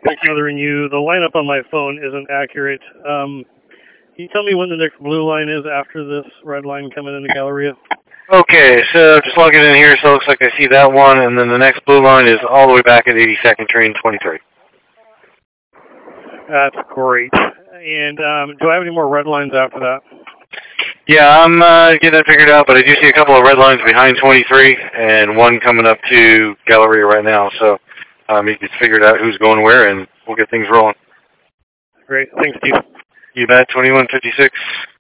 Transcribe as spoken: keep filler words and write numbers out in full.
bothering you. The lineup on my phone isn't accurate. Um, can you tell me when the next blue line is after this red line coming into Galleria? Okay, so just logging in here, so it looks like I see that one, and then the next blue line is all the way back at eighty-second, train twenty-three. That's great. And um, do I have any more red lines after that? Yeah, I'm uh, getting that figured out, but I do see a couple of red lines behind twenty-three, and one coming up to Galleria right now, so um, you can figure out who's going where, and we'll get things rolling. Great. Thanks, Steve. You bet, twenty-one fifty-six.